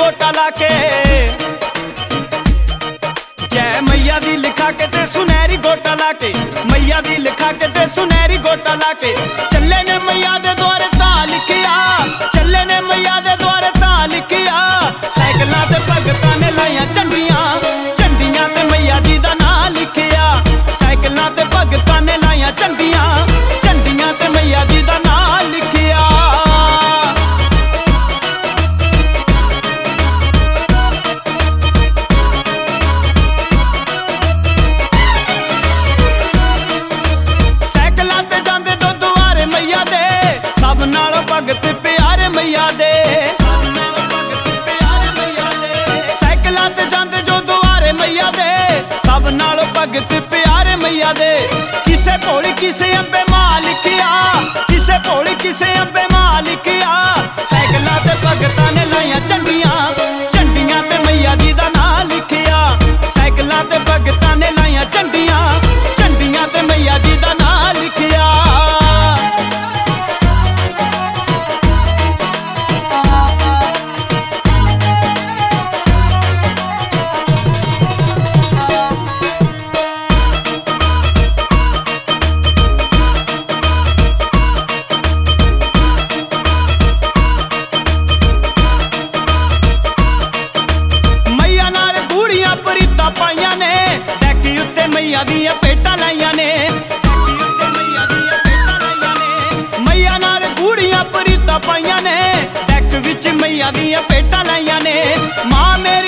गोटा लाके जय मैया दी लिखा के ते सुनहरी गोटा लाके मैया दी लिखा के ते सुनहरी गोटा लाके चले ने मैया दे द्वारे तां लिखिया चले ने मैया दे द्वारे तां लिखिया साइकिलां ते भगतां ने लाइयां झंडियां झंडियां ते मैया जी दा नां लिखिया साइकिलां ते भगतां ने लाइयां झंडियां झंडियां ते मैया जी दा नां लिखिया। साइकिलां ते जांदे दो दुआरे मैया दे सब नालों भगत प्यारे मैया दे साइकिलां ते जांदे जो दुआरे मैया दे सब नालों भगत प्यारे मैया दे किसे भोली किसे अंबे मां लिखिया किसे भोली किसे अंबे मां लिखिया साइकिलां ते भगतां ने लाइयां झंडियां झंडियां ते मैया जी दा नां लिखिया साइकिलां ते भगतां ने लाइयां झंडियां झंडियां ते मैया जी दा नां लिखिया। पाइया ने डैकी उत्ते मैया दियां पेटां लाइयां ने मैया नाल गूड़ियां परीतां पाइयां ने डैक विच मैया दियां पेटां लाइयां ने मां मेरी